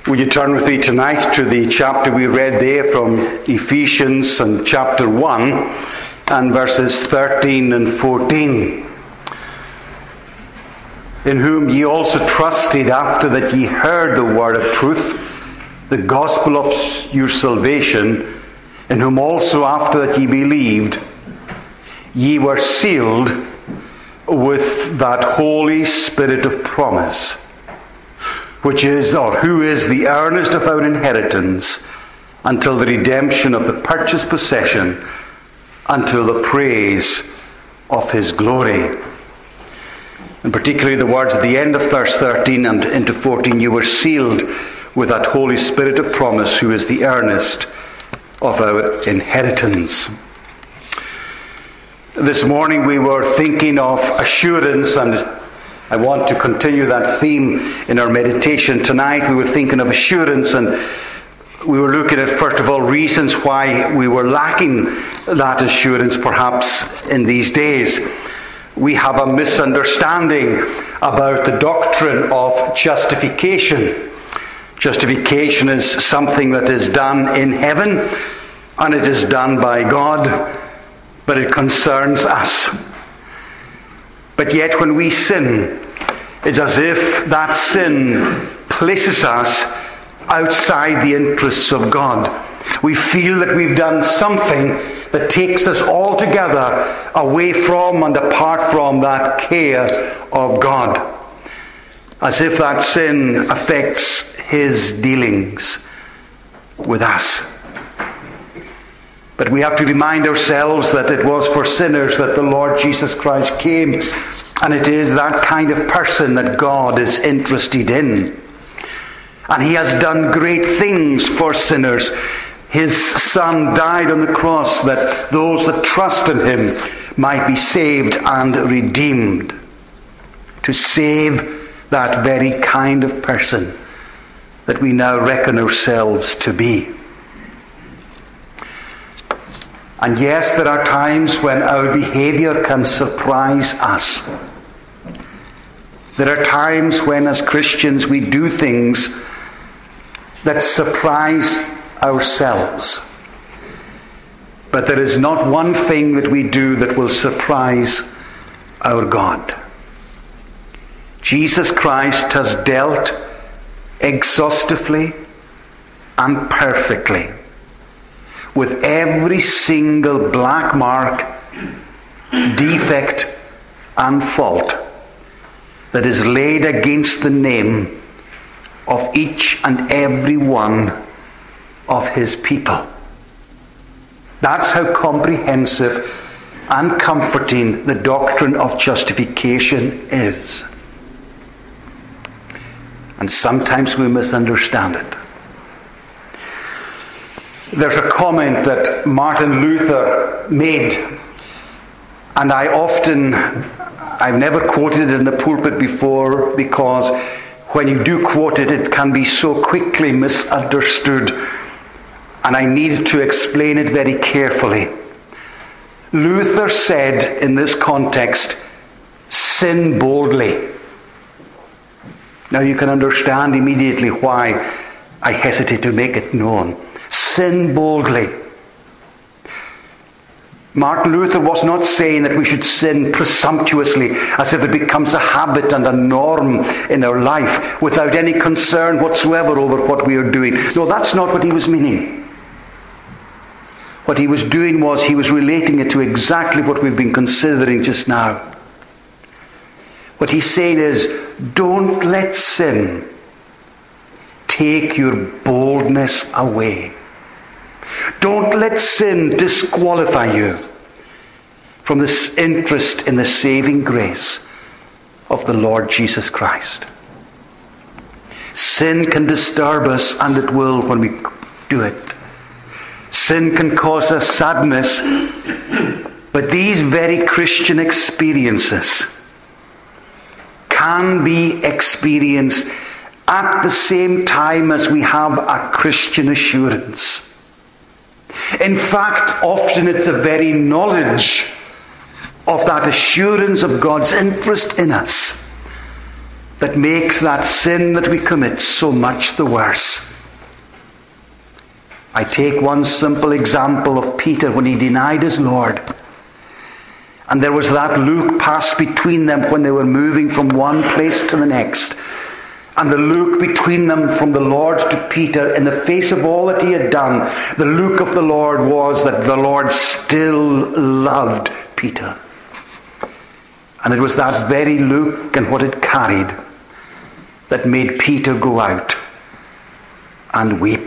Would you turn with me tonight to the chapter we read there from Ephesians and chapter 1 and verses 13 and 14. In whom ye also trusted after that ye heard the word of truth, the gospel of your salvation, in whom also after that ye believed, ye were sealed with that Holy Spirit of promise, which is, or who is the earnest of our inheritance until the redemption of the purchased possession, until the praise of his glory. And particularly the words at the end of verse 13 and into 14, you were sealed with that Holy Spirit of promise, who is the earnest of our inheritance. This morning we were thinking of assurance, and I want to continue that theme in our meditation tonight. We were thinking of assurance, and we were looking at, first of all, reasons why we were lacking that assurance perhaps in these days. We have a misunderstanding about the doctrine of justification. Justification is something that is done in heaven, and it is done by God, but it concerns us. But yet when we sin, it's as if that sin places us outside the interests of God. We feel that we've done something that takes us altogether away from and apart from that care of God. As if that sin affects his dealings with us. But we have to remind ourselves that it was for sinners that the Lord Jesus Christ came, and it is that kind of person that God is interested in. And he has done great things for sinners. His Son died on the cross that those that trust in him might be saved and redeemed. To save that very kind of person that we now reckon ourselves to be. And yes, there are times when our behavior can surprise us. There are times when, as Christians, we do things that surprise ourselves. But there is not one thing that we do that will surprise our God. Jesus Christ has dealt exhaustively and perfectly with every single black mark, defect, and fault that is laid against the name of each and every one of his people. That's how comprehensive and comforting the doctrine of justification is. And sometimes we misunderstand it. There's a comment that Martin Luther made, and I've never quoted it in the pulpit before, because when you do quote it, it can be so quickly misunderstood, and I needed to explain it very carefully. Luther said in this context, sin boldly. Now you can understand immediately why I hesitate to make it known. Sin boldly. Martin Luther was not saying that we should sin presumptuously, as if it becomes a habit and a norm in our life, without any concern whatsoever over what we are doing. No, that's not what he was meaning. What he was doing was he was relating it to exactly what we've been considering just now. What he's saying is, don't let sin take your boldness away. Don't let sin disqualify you from this interest in the saving grace of the Lord Jesus Christ. Sin can disturb us, and it will when we do it. Sin can cause us sadness, but these very Christian experiences can be experienced at the same time as we have a Christian assurance. In fact, often it's the very knowledge of that assurance of God's interest in us that makes that sin that we commit so much the worse. I take one simple example of Peter when he denied his Lord. And there was that look passed between them when they were moving from one place to the next. And the look between them from the Lord to Peter, in the face of all that he had done, the look of the Lord was that the Lord still loved Peter. And it was that very look and what it carried that made Peter go out and weep.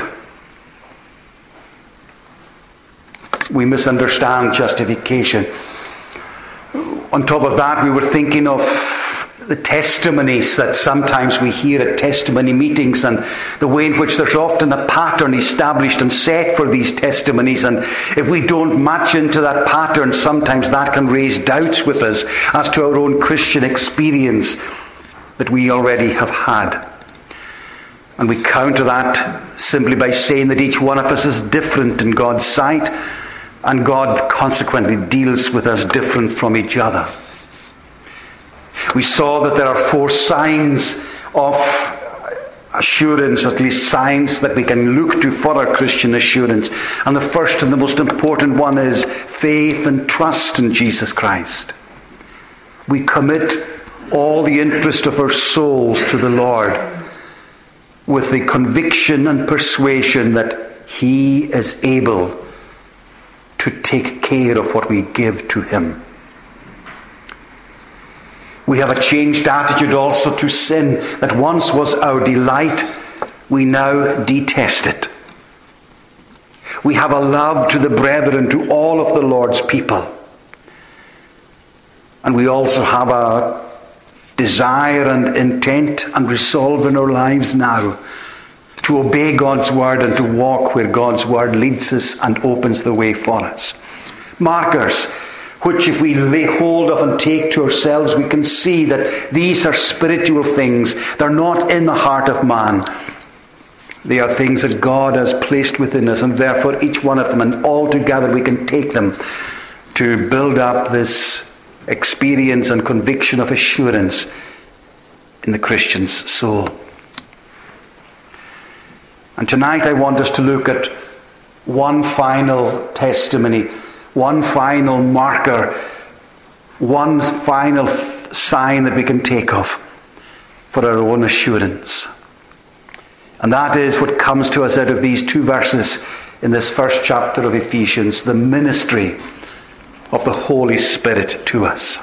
We misunderstand justification. On top of that, we were thinking of the testimonies that sometimes we hear at testimony meetings, and the way in which there's often a pattern established and set for these testimonies, and if we don't match into that pattern, sometimes that can raise doubts with us as to our own Christian experience that we already have had. And we counter that simply by saying that each one of us is different in God's sight, and God consequently deals with us different from each other. We saw that there are 4 signs of assurance, at least signs that we can look to for our Christian assurance. And the first and the most important one is faith and trust in Jesus Christ. We commit all the interest of our souls to the Lord with the conviction and persuasion that He is able to take care of what we give to Him. We have a changed attitude also to sin, that once was our delight, we now detest it. We have a love to the brethren, to all of the Lord's people. And we also have a desire and intent and resolve in our lives now to obey God's word and to walk where God's word leads us and opens the way for us. Markers, which if we lay hold of and take to ourselves, we can see that these are spiritual things. They're not in the heart of man. They are things that God has placed within us, and therefore each one of them, and all together we can take them to build up this experience and conviction of assurance in the Christian's soul. And tonight I want us to look at one final testimony, one final marker, one final sign that we can take of for our own assurance. And that is what comes to us out of these 2 verses in this first chapter of Ephesians, the ministry of the Holy Spirit to us.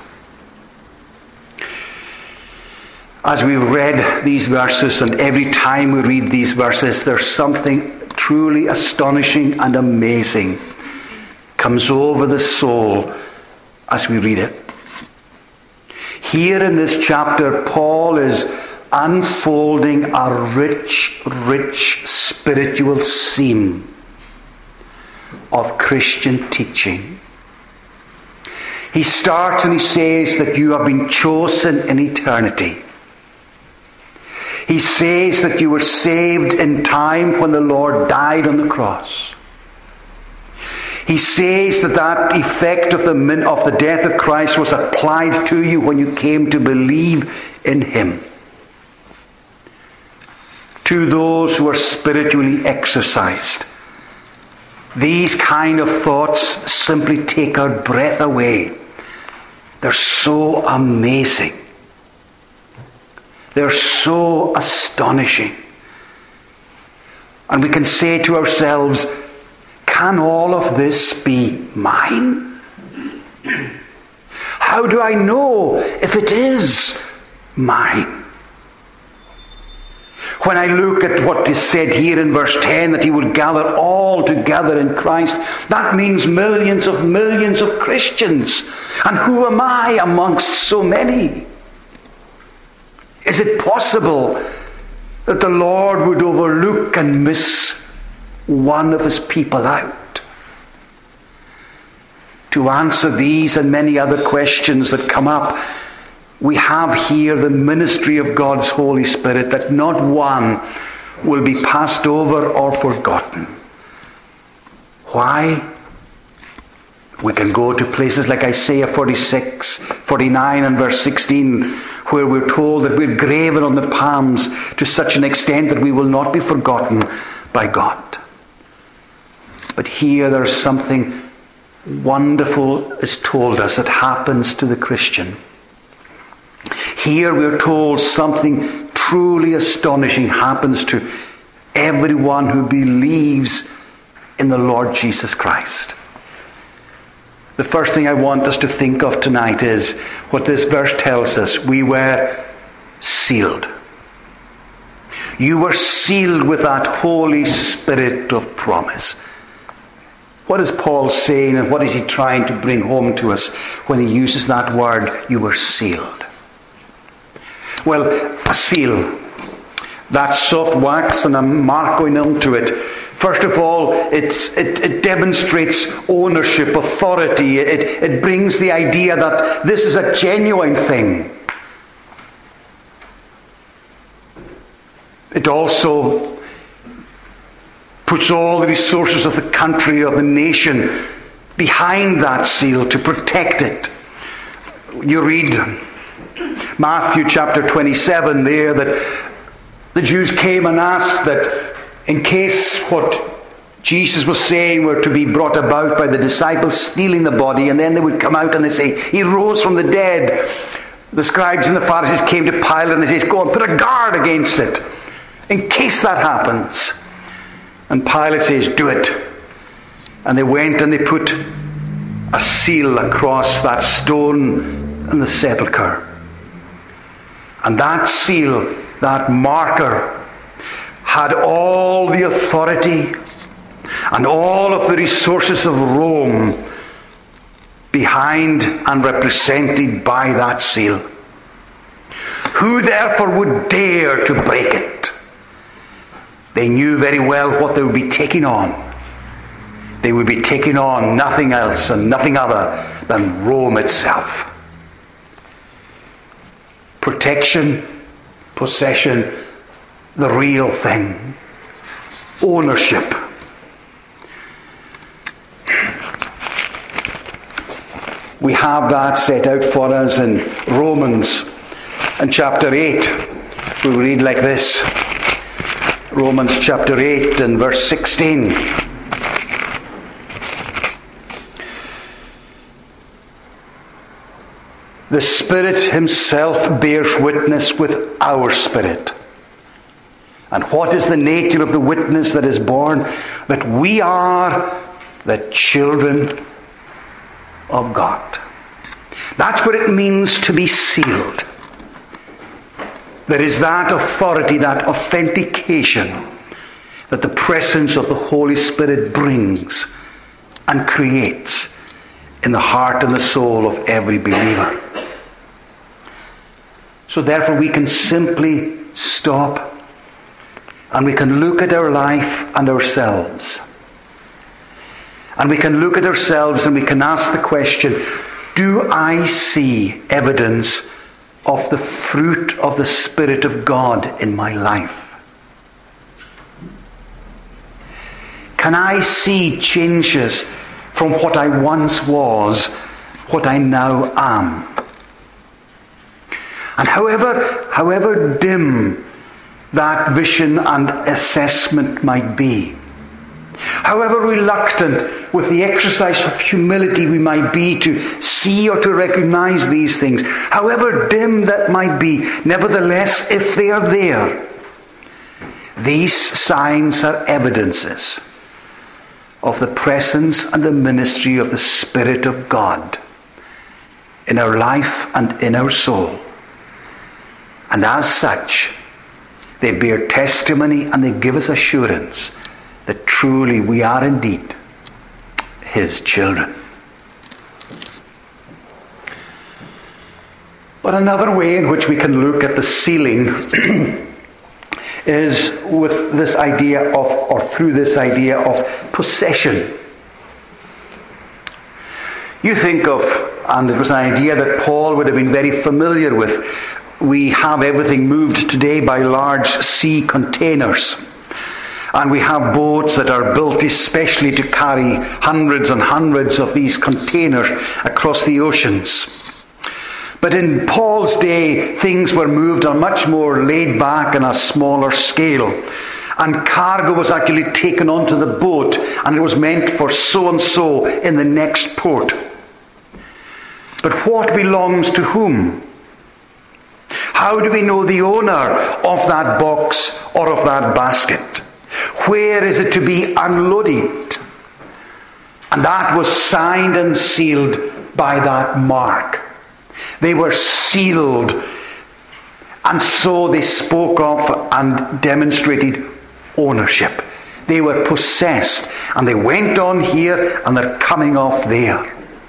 As we read these verses, and every time we read these verses, there's something truly astonishing and amazing comes over the soul as we read it. Here in this chapter, Paul is unfolding a rich, rich spiritual seam of Christian teaching. He starts and he says that you have been chosen in eternity. He says that you were saved in time when the Lord died on the cross. He says that that effect of the death of Christ was applied to you when you came to believe in Him. To those who are spiritually exercised, these kind of thoughts simply take our breath away. They're so amazing. They're so astonishing. And we can say to ourselves, can all of this be mine? How do I know if it is mine? When I look at what is said here in verse 10, that He will gather all together in Christ, that means millions of Christians. And who am I amongst so many? Is it possible that the Lord would overlook and miss one of His people out? To answer these and many other questions that come up, we have here the ministry of God's Holy Spirit, that not one will be passed over or forgotten. Why? We can go to places like Isaiah 46, 49 and verse 16, where we're told that we're graven on the palms to such an extent that we will not be forgotten by God. But here there's something wonderful is told us that happens to the Christian. Here we're told something truly astonishing happens to everyone who believes in the Lord Jesus Christ. The first thing I want us to think of tonight is what this verse tells us. We were sealed. You were sealed with that Holy Spirit of promise. What is Paul saying, and what is he trying to bring home to us when he uses that word, you were sealed? Well, a seal, that soft wax and a mark going onto it. First of all, it demonstrates ownership, authority. It brings the idea that this is a genuine thing. It also puts all the resources of the country, of the nation, behind that seal to protect it. You read Matthew chapter 27 there, that the Jews came and asked that in case what Jesus was saying were to be brought about by the disciples stealing the body, and then they would come out and they say, he rose from the dead. The scribes and the Pharisees came to Pilate and they say, go and put a guard against it, in case that happens. And Pilate says, do it. And they went and they put a seal across that stone in the sepulchre. And that seal, that marker, had all the authority and all of the resources of Rome behind and represented by that seal. Who therefore would dare to break it? They knew very well what they would be taking on. They would be taking on nothing else and nothing other than Rome itself. Protection, possession, the real thing. Ownership. We have that set out for us in Romans in chapter 8. We read like this. Romans chapter 8 and verse 16. The Spirit himself bears witness with our spirit. And what is the nature of the witness that is born? That we are the children of God. That's what it means to be sealed. There is that authority, that authentication that the presence of the Holy Spirit brings and creates in the heart and the soul of every believer. So therefore we can simply stop and we can look at our life and ourselves. And we can look at ourselves and we can ask the question, do I see evidence of the fruit of the Spirit of God in my life? Can I see changes from what I once was, what I now am? And however dim that vision and assessment might be, however reluctant with the exercise of humility we might be to see or to recognize these things, however dim that might be, nevertheless, if they are there, these signs are evidences of the presence and the ministry of the Spirit of God in our life and in our soul. And as such, they bear testimony and they give us assurance that truly we are indeed his children. But another way in which we can look at the sealing is with this idea of, or through this idea of possession. You think of, and it was an idea that Paul would have been very familiar with, we have everything moved today by large sea containers. And we have boats that are built especially to carry hundreds and hundreds of these containers across the oceans. But in Paul's day, things were moved on much more laid back and a smaller scale. And cargo was actually taken onto the boat, and it was meant for so-and-so in the next port. But what belongs to whom? How do we know the owner of that box or of that basket? Where is it to be unloaded? And that was signed and sealed by that mark. They were sealed, and so they spoke of and demonstrated ownership. They were possessed, and they went on here and they're coming off there.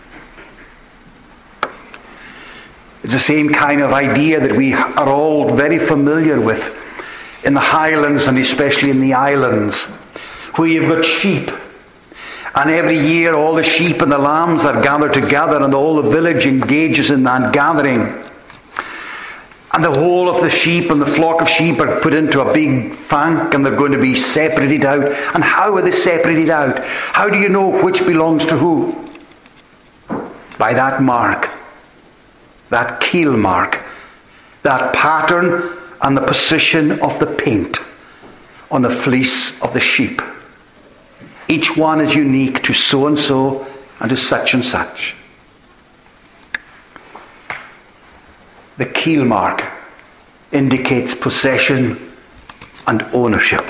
It's the same kind of idea that we are all very familiar with in the Highlands and especially in the islands, where you've got sheep. And every year all the sheep and the lambs are gathered together, and all the village engages in that gathering. And the whole of the sheep and the flock of sheep are put into a big fank, and they're going to be separated out. And how are they separated out? How do you know which belongs to who? By that mark, that keel mark, that pattern and the position of the paint on the fleece of the sheep. Each one is unique to so-and-so and to such and such. The keel mark indicates possession and ownership.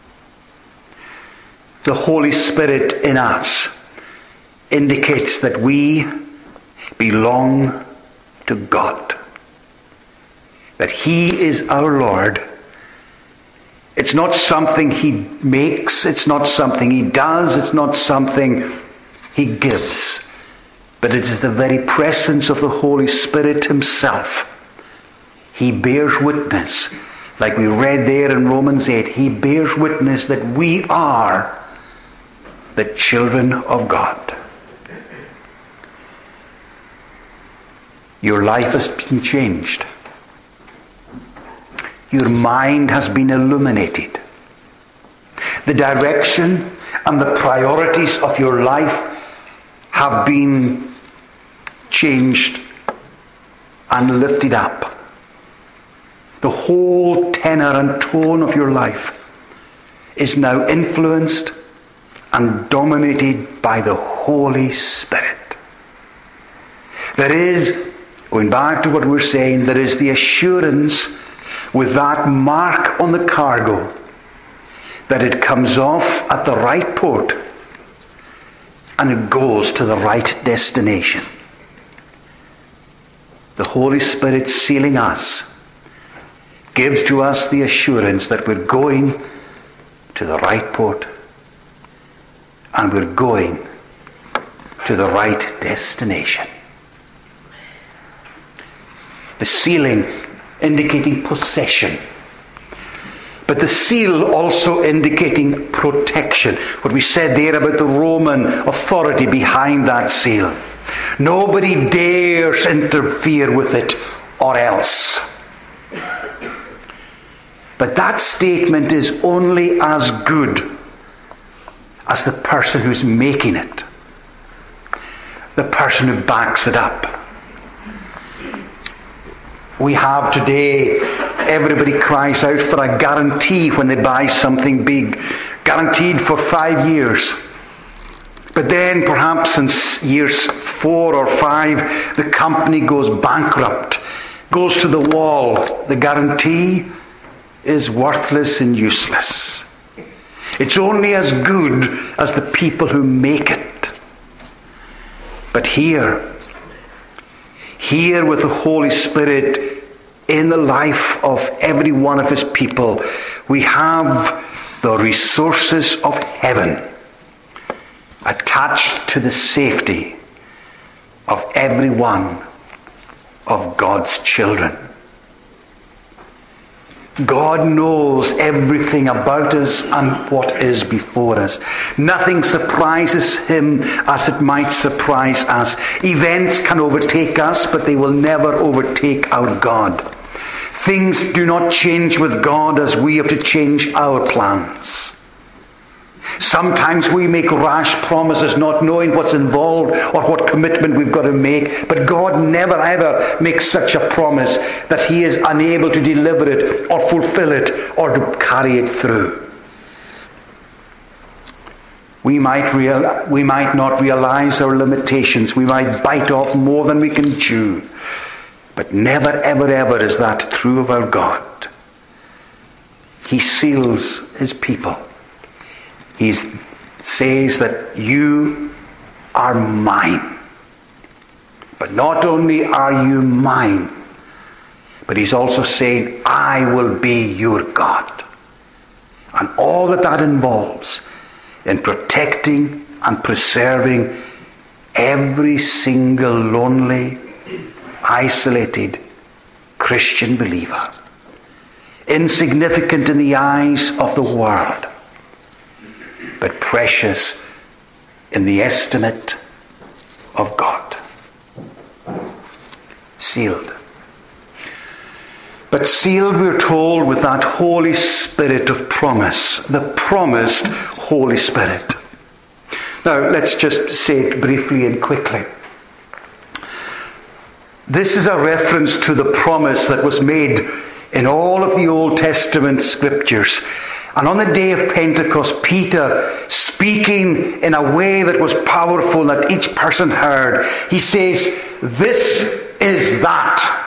The Holy Spirit in us indicates that we belong to God. That He is our Lord. It's not something He makes, it's not something He does, it's not something He gives. But it is the very presence of the Holy Spirit Himself. He bears witness, like we read there in Romans 8, He bears witness that we are the children of God. Your life has been changed. Your mind has been illuminated. The direction and the priorities of your life have been changed and lifted up. The whole tenor and tone of your life is now influenced and dominated by the Holy Spirit. There is, going back to what we're saying, there is the assurance with that mark on the cargo that it comes off at the right port and it goes to the right destination. The Holy Spirit sealing us gives to us the assurance that we're going to the right port and we're going to the right destination. The sealing indicating possession, but the seal also indicating protection. What we said there about the Roman authority behind that seal. Nobody dares interfere with it or else. But that statement is only as good as the person who's making it, the person who backs it up. We have today, everybody cries out for a guarantee when they buy something big, guaranteed for 5 years. But then perhaps in years 4 or 5, the company goes bankrupt, goes to the wall. The guarantee is worthless and useless. It's only as good as the people who make it. But here with the Holy Spirit in the life of every one of His people, we have the resources of heaven attached to the safety of every one of God's children. God knows everything about us and what is before us. Nothing surprises Him as it might surprise us. Events can overtake us, but they will never overtake our God. Things do not change with God as we have to change our plans. Sometimes we make rash promises not knowing what's involved or what commitment we've got to make. But God never ever makes such a promise that he is unable to deliver it or fulfill it or to carry it through. We might not realize our limitations. We might bite off more than we can chew. But never, ever, ever is that true of our God. He seals his people. He says that you are mine. But not only are you mine, but he's also saying, I will be your God. And all that involves in protecting and preserving every single lonely, isolated Christian believer. Insignificant in the eyes of the world, but precious in the estimate of God. Sealed. But sealed, we're told, with that Holy Spirit of promise, the promised Holy Spirit. Now, let's just say it briefly and quickly. This is a reference to the promise that was made in all of the Old Testament scriptures. And on the day of Pentecost, Peter, speaking in a way that was powerful, that each person heard, he says, this is that.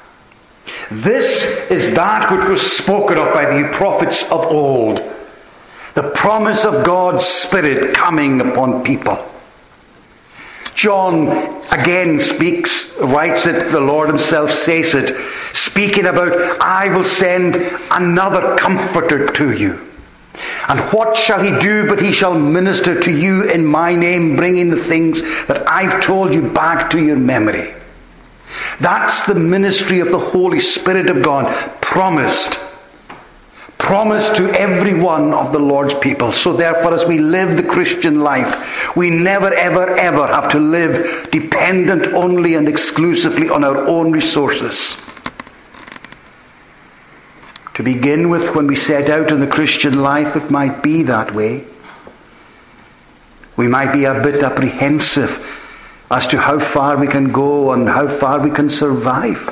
This is that which was spoken of by the prophets of old. The promise of God's Spirit coming upon people. John again writes it, the Lord himself says it, speaking about, I will send another comforter to you. And what shall he do but he shall minister to you in my name, bringing the things that I've told you back to your memory. That's the ministry of the Holy Spirit of God, promised to every one of the Lord's people. So therefore, as we live the Christian life, we never, ever, ever have to live dependent only and exclusively on our own resources. To begin with, when we set out in the Christian life, it might be that way. We might be a bit apprehensive as to how far we can go and how far we can survive.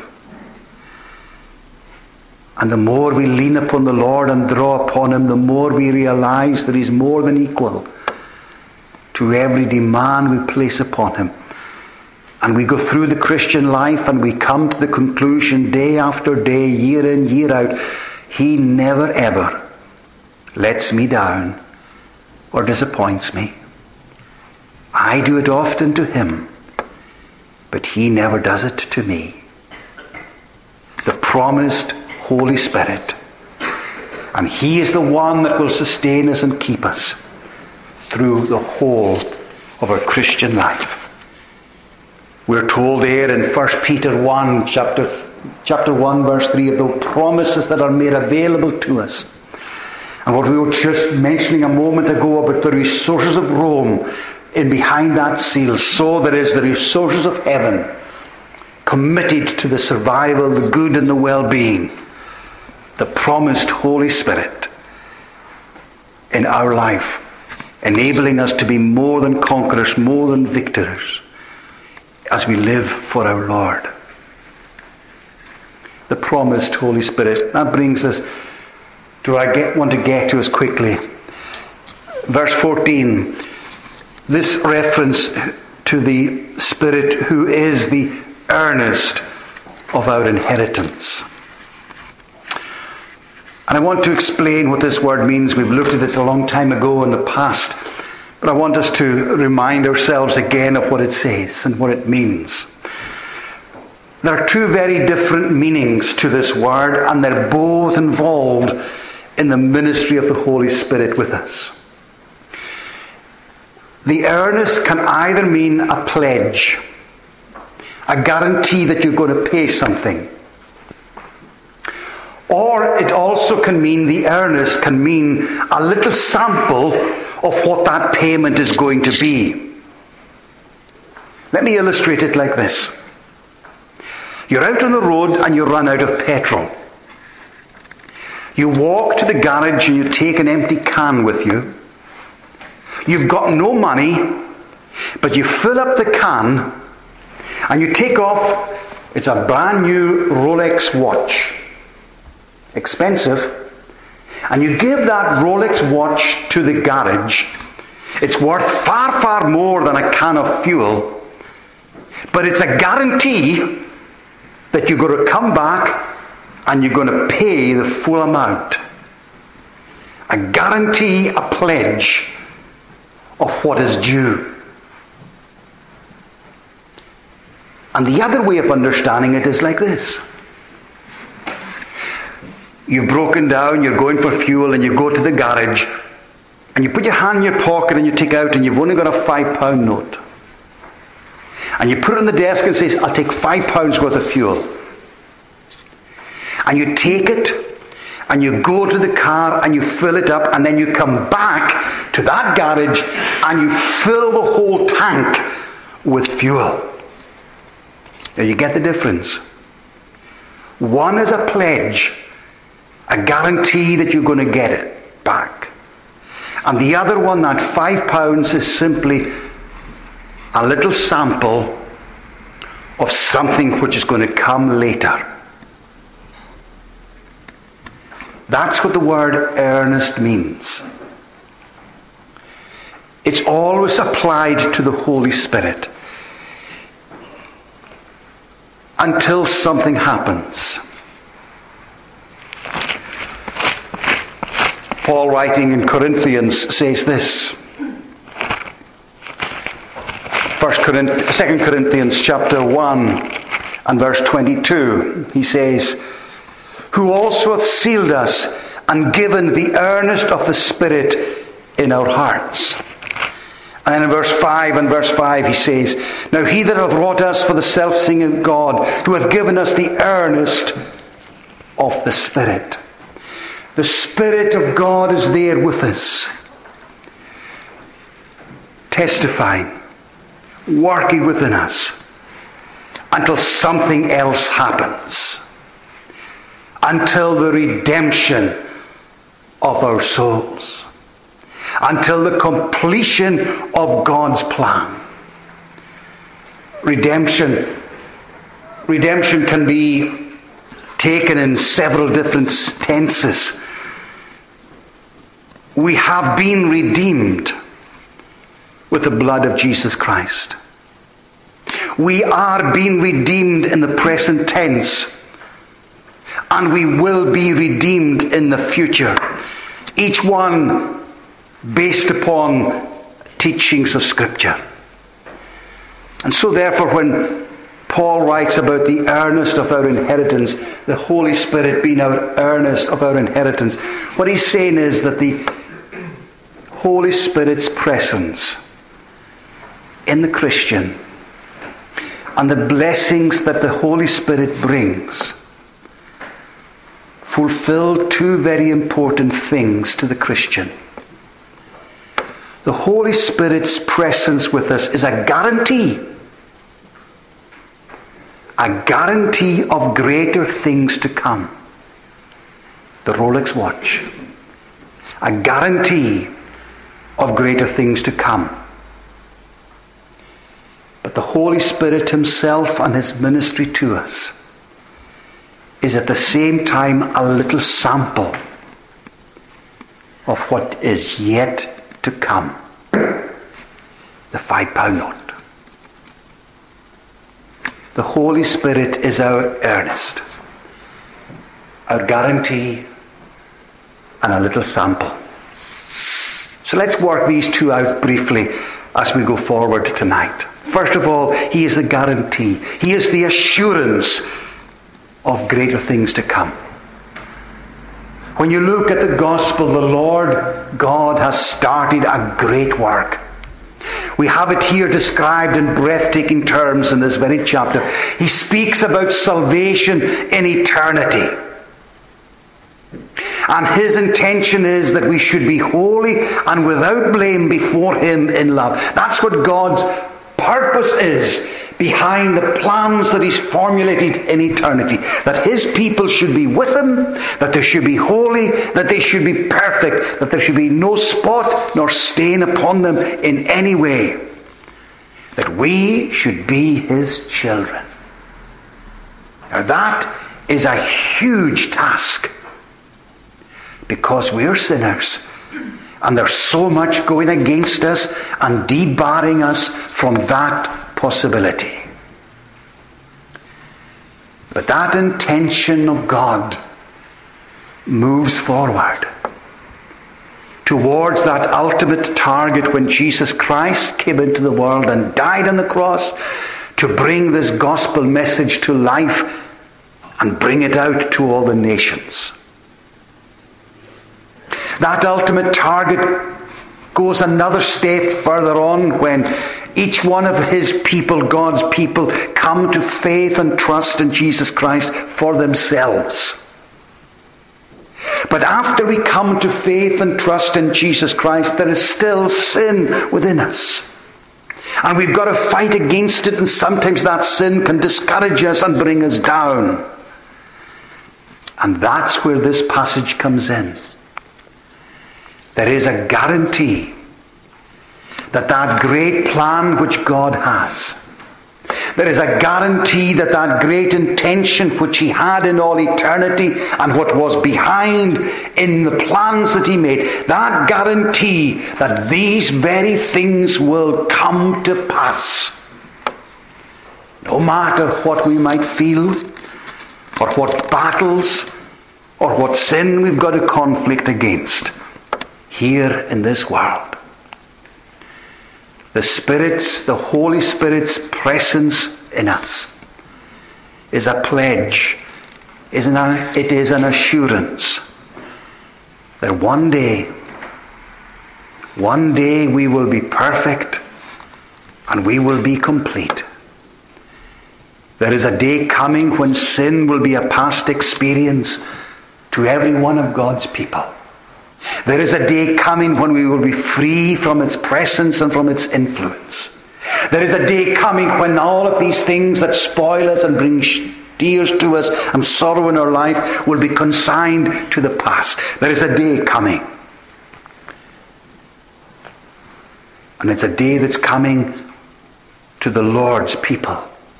And the more we lean upon the Lord and draw upon him, the more we realize that he's more than equal to every demand we place upon him. And we go through the Christian life and we come to the conclusion day after day, year in, year out, he never ever lets me down or disappoints me. I do it often to him, but he never does it to me. The promised Holy Spirit. And he is the one that will sustain us and keep us through the whole of our Christian life. We're told there in 1 Peter 1, chapter 1, verse 3, of the promises that are made available to us. And what we were just mentioning a moment ago about the resources of Rome in behind that seal, so there is the resources of heaven committed to the survival, the good and the well-being, the promised Holy Spirit in our life, enabling us to be more than conquerors, more than victors, as we live for our Lord. The promised Holy Spirit. That brings us to what I want to get to as quickly. Verse 14. This reference to the Spirit who is the earnest of our inheritance. And I want to explain what this word means. We've looked at it a long time ago in the past. But I want us to remind ourselves again of what it says and what it means. There are two very different meanings to this word, and they're both involved in the ministry of the Holy Spirit with us. The earnest can either mean a pledge, a guarantee that you're going to pay something. Or it also can mean, the earnest can mean a little sample of what that payment is going to be. Let me illustrate it like this. You're out on the road and you run out of petrol. You walk to the garage and you take an empty can with you. You've got no money, but you fill up the can and you take off. It's a brand new Rolex watch. Expensive. And you give that Rolex watch to the garage. It's worth far, far more than a can of fuel. But it's a guarantee that you're going to come back and you're going to pay the full amount. A guarantee, a pledge of what is due. And the other way of understanding it is like this. You've broken down, you're going for fuel, and you go to the garage, and you put your hand in your pocket and you take out, and you've only got a £5 note. And you put it on the desk and says, I'll take £5 worth of fuel. And you take it, and you go to the car and you fill it up, and then you come back to that garage and you fill the whole tank with fuel. Now you get the difference. One is a pledge, a guarantee that you're going to get it back. And the other one, that £5, is simply a little sample of something which is going to come later. That's what the word earnest means. It's always applied to the Holy Spirit until something happens. Paul, writing in Corinthians, says this. 2 Corinthians chapter 1 and verse 22. He says, who also hath sealed us and given the earnest of the Spirit in our hearts. And then in verse 5 he says, now he that hath wrought us for the self-singing God, who hath given us the earnest of the Spirit. The Spirit of God is there with us, testifying, working within us, until something else happens. Until the redemption of our souls. Until the completion of God's plan. Redemption can be taken in several different tenses. We have been redeemed with the blood of Jesus Christ. We are being redeemed in the present tense. And we will be redeemed in the future. Each one based upon teachings of Scripture. And so therefore when Paul writes about the earnest of our inheritance, the Holy Spirit being our earnest of our inheritance, what he's saying is that the Holy Spirit's presence in the Christian and the blessings that the Holy Spirit brings fulfill two very important things to the Christian. The Holy Spirit's presence with us is a guarantee of greater things to come. The Rolex watch. A guarantee of greater things to come. But the Holy Spirit himself and his ministry to us is at the same time a little sample of what is yet to come. The £5 note. The Holy Spirit is our earnest, our guarantee, and a little sample. So let's work these two out briefly as we go forward tonight. First of all, he is the guarantee. He is the assurance of greater things to come. When you look at the gospel, the Lord God has started a great work. We have it here described in breathtaking terms in this very chapter. He speaks about salvation in eternity. And his intention is that we should be holy and without blame before him in love. That's what God's purpose is behind the plans that he's formulated in eternity. That his people should be with him, that they should be holy, that they should be perfect, that there should be no spot nor stain upon them in any way. That we should be his children. Now that is a huge task, because we're sinners. And there's so much going against us and debarring us from that possibility. But that intention of God moves forward towards that ultimate target when Jesus Christ came into the world and died on the cross to bring this gospel message to life and bring it out to all the nations. That ultimate target goes another step further on when each one of his people, God's people, come to faith and trust in Jesus Christ for themselves. But after we come to faith and trust in Jesus Christ, there is still sin within us. And we've got to fight against it, and sometimes that sin can discourage us and bring us down. And that's where this passage comes in. There is a guarantee that that great plan which God has, there is a guarantee that that great intention which he had in all eternity and what was behind in the plans that he made, that guarantee that these very things will come to pass. No matter what we might feel, or what battles, or what sin we've got to conflict against here in this world. The Holy Spirit's presence in us is a pledge, it is an assurance that one day we will be perfect and we will be complete. There is a day coming when sin will be a past experience to every one of God's people. There is a day coming when we will be free from its presence and from its influence. There is a day coming when all of these things that spoil us and bring tears to us and sorrow in our life will be consigned to the past. There is a day coming. And it's a day that's coming to the Lord's people.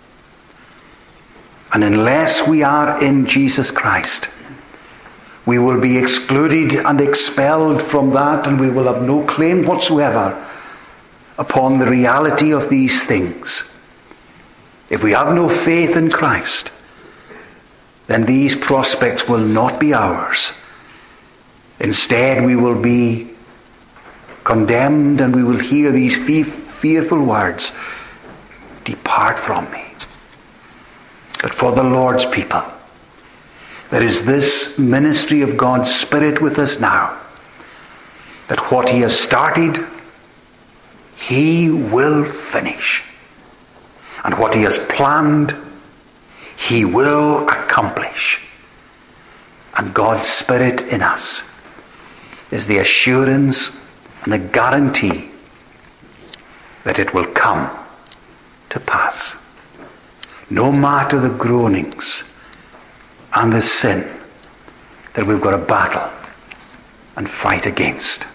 And unless we are in Jesus Christ, we will be excluded and expelled from that, and we will have no claim whatsoever upon the reality of these things. If we have no faith in Christ, then these prospects will not be ours. Instead, we will be condemned, and we will hear these fearful words, "Depart from me." But for the Lord's people, there is this ministry of God's Spirit with us now, that what he has started, he will finish. And what he has planned, he will accomplish. And God's Spirit in us is the assurance and the guarantee that it will come to pass. No matter the groanings and the sin that we've got to battle and fight against.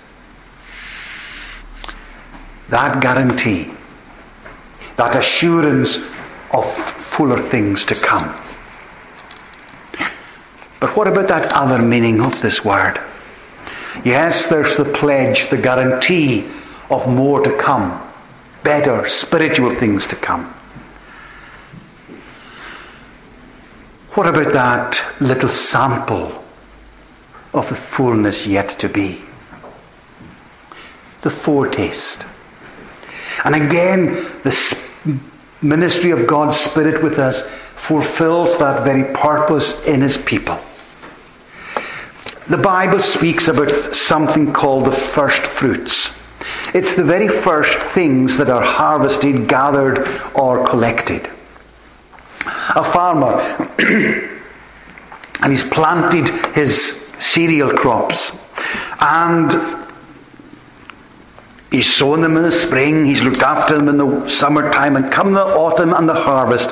That guarantee, that assurance of fuller things to come. But what about that other meaning of this word? Yes, there's the pledge, the guarantee of more to come, better spiritual things to come. What about that little sample of the fullness yet to be? The foretaste. And again, the ministry of God's Spirit with us fulfills that very purpose in his people. The Bible speaks about something called the first fruits. It's the very first things that are harvested, gathered, or collected. A farmer, and he's planted his cereal crops, and He's sown them in the spring, he's looked after them in the summertime, and come the autumn and the harvest,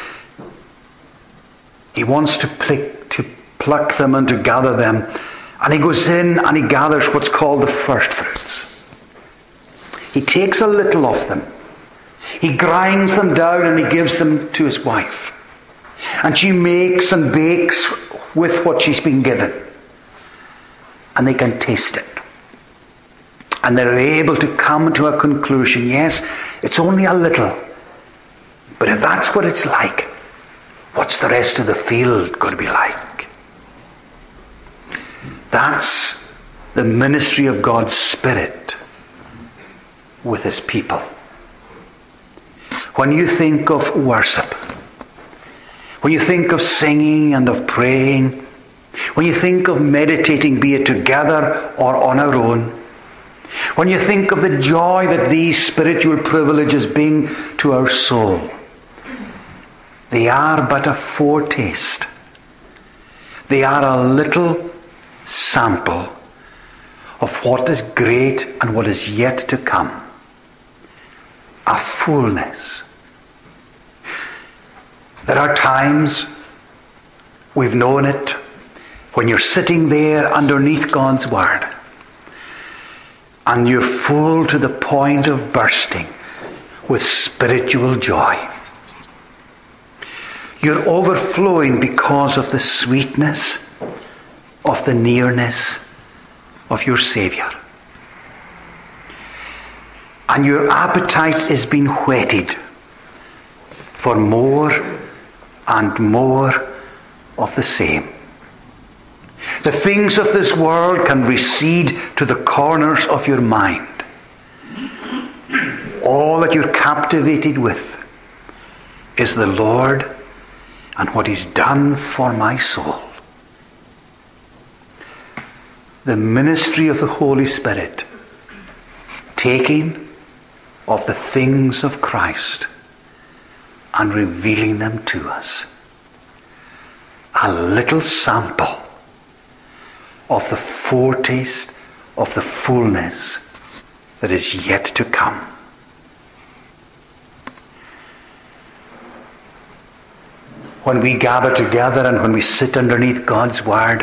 he wants to pluck them and to gather them. And he goes in and he gathers what's called the first fruits. He takes a little of them. He grinds them down and he gives them to his wife. And she makes and bakes with what she's been given. And they can taste it. And they're able to come to a conclusion. Yes, it's only a little. But if that's what it's like, what's the rest of the field going to be like? That's the ministry of God's Spirit with his people. When you think of worship, when you think of singing and of praying, when you think of meditating, be it together or on our own, when you think of the joy that these spiritual privileges bring to our soul, they are but a foretaste. They are a little sample of what is great and what is yet to come. A fullness. There are times, we've known it, when you're sitting there underneath God's Word and you're full to the point of bursting with spiritual joy. You're overflowing because of the sweetness of the nearness of your Saviour. And your appetite is being whetted for more and more of the same. The things of this world can recede to the corners of your mind. All that you're captivated with is the Lord and what he's done for my soul. The ministry of the Holy Spirit, taking of the things of Christ and revealing them to us. A little sample of the foretaste of the fullness that is yet to come. When we gather together and when we sit underneath God's Word,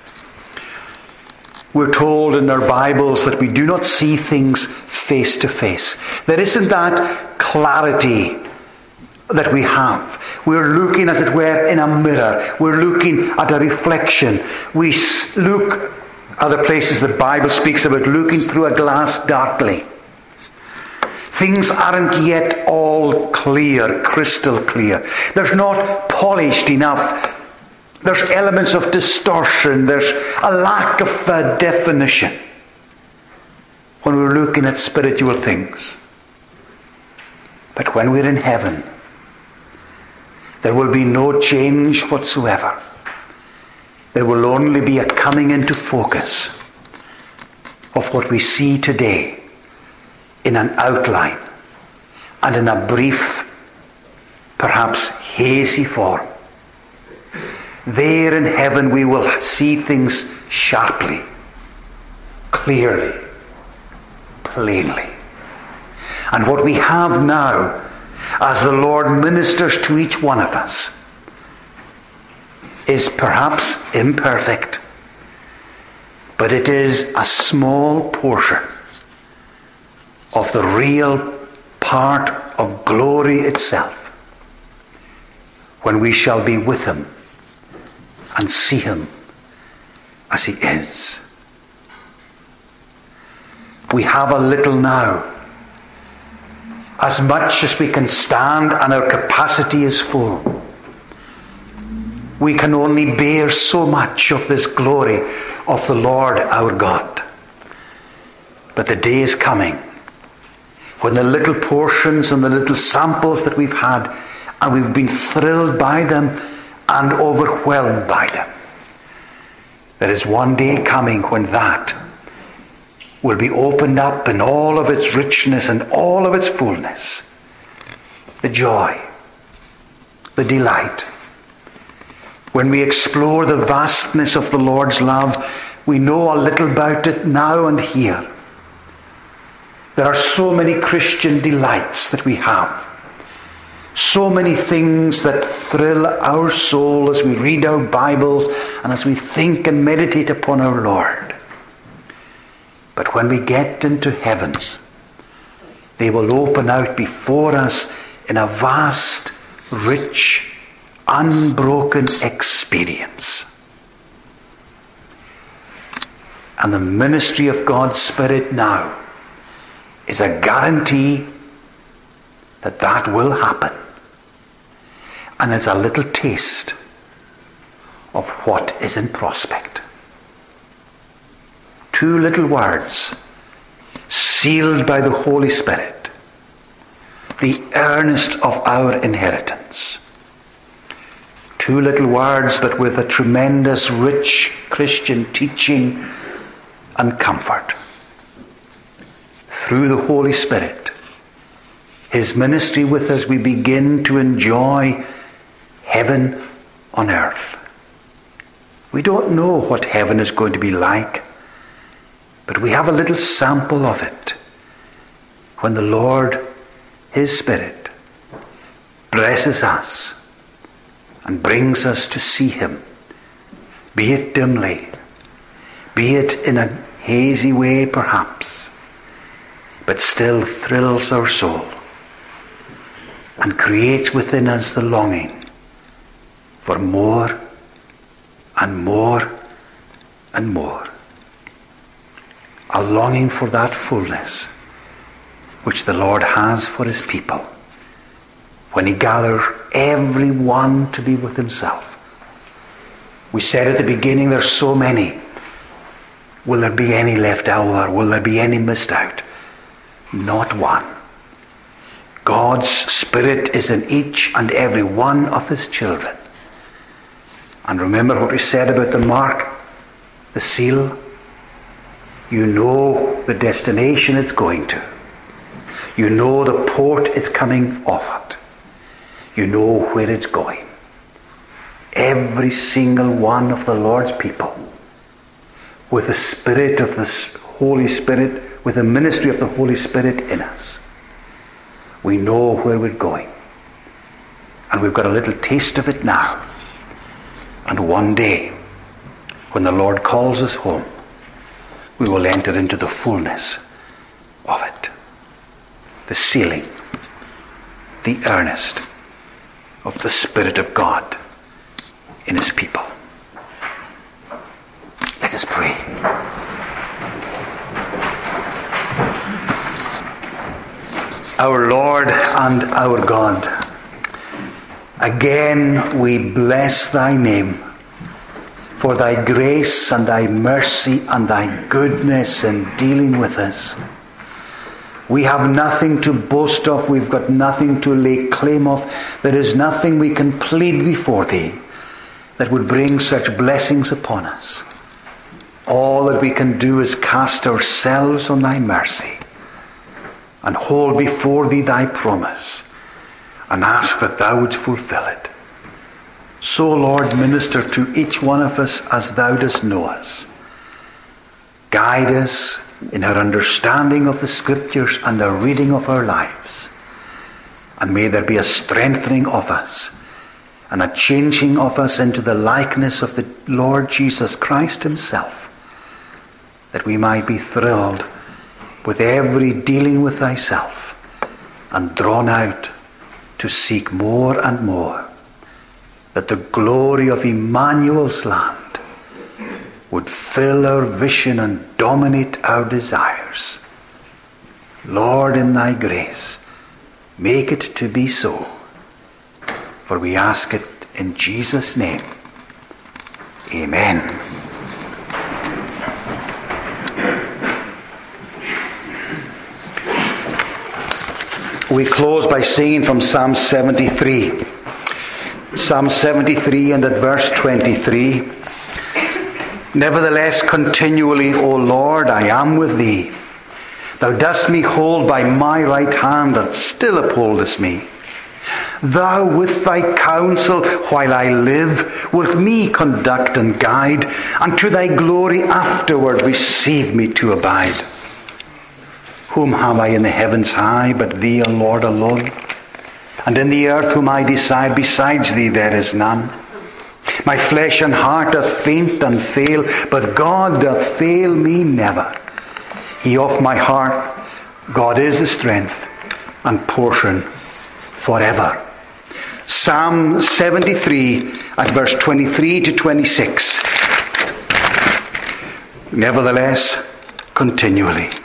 we're told in our Bibles that we do not see things face to face. There isn't that clarity that we have. We're looking, as it were, in a mirror. We're looking at a reflection. We look, other places the Bible speaks about looking through a glass darkly. Things aren't yet all clear, crystal clear. There's not polished enough. There's elements of distortion. There's a lack of definition when we're looking at spiritual things. But when we're in heaven, there will be no change whatsoever. There will only be a coming into focus of what we see today in an outline and in a brief, perhaps hazy form. There in heaven we will see things sharply, clearly, plainly. And what we have now, as the Lord ministers to each one of us, is perhaps imperfect, but it is a small portion of the real part of glory itself, when we shall be with him and see him as he is. We have a little now. As much as we can stand and our capacity is full. We can only bear so much of this glory of the Lord our God. But the day is coming when the little portions and the little samples that we've had, and we've been thrilled by them and overwhelmed by them, there is one day coming when that will be opened up in all of its richness and all of its fullness. The joy, the delight. When we explore the vastness of the Lord's love, we know a little about it now and here. There are so many Christian delights that we have. So many things that thrill our soul as we read our Bibles and as we think and meditate upon our Lord. But when we get into heaven, they will open out before us in a vast, rich, unbroken experience. And the ministry of God's Spirit now is a guarantee that that will happen. And it's a little taste of what is in prospect. 2 little words sealed by the Holy Spirit, the earnest of our inheritance. 2 little words, but with a tremendous, rich Christian teaching and comfort. Through the Holy Spirit, His ministry with us, we begin to enjoy heaven on earth. We don't know what heaven is going to be like, but we have a little sample of it when the Lord, His Spirit, blesses us and brings us to see Him, be it dimly, be it in a hazy way perhaps, but still thrills our soul and creates within us the longing for more and more and more. A longing for that fullness which the Lord has for His people when He gathers every one to be with Himself. We said at the beginning, there's so many. Will there be any left over? Will there be any missed out? Not one. God's Spirit is in each and every one of His children. And remember what we said about the mark, the seal. You know the destination it's going to. You know the port it's coming off at. You know where it's going. Every single one of the Lord's people, with the Spirit of the Holy Spirit, with the ministry of the Holy Spirit in us, we know where we're going. And we've got a little taste of it now. And one day, when the Lord calls us home, we will enter into the fullness of it. The sealing, the earnest of the Spirit of God in His people. Let us pray. Our Lord and our God, again we bless Thy name for Thy grace and Thy mercy and Thy goodness in dealing with us. We have nothing to boast of. We've got nothing to lay claim of. There is nothing we can plead before Thee that would bring such blessings upon us. All that we can do is cast ourselves on Thy mercy and hold before Thee Thy promise and ask that Thou wouldst fulfill it. So, Lord, minister to each one of us as Thou dost know us. Guide us in our understanding of the Scriptures and our reading of our lives. And may there be a strengthening of us and a changing of us into the likeness of the Lord Jesus Christ Himself, that we might be thrilled with every dealing with Thyself and drawn out to seek more and more, that the glory of Emmanuel's land would fill our vision and dominate our desires. Lord, in Thy grace, make it to be so. For we ask it in Jesus' name. Amen. We close by singing from Psalm 73. Psalm 73 and at verse 23. Nevertheless, continually, O Lord, I am with Thee. Thou dost me hold by my right hand, and still upholdest me. Thou with Thy counsel, while I live, wilt me conduct and guide, and to Thy glory afterward receive me to abide. Whom have I in the heavens high, but thee, O Lord, alone? And in the earth whom I desire, besides thee there is none. My flesh and heart doth faint and fail, but God doth fail me never. He of my heart, God is the strength and portion forever. Psalm 73 at verse 23 to 26. Nevertheless, continually.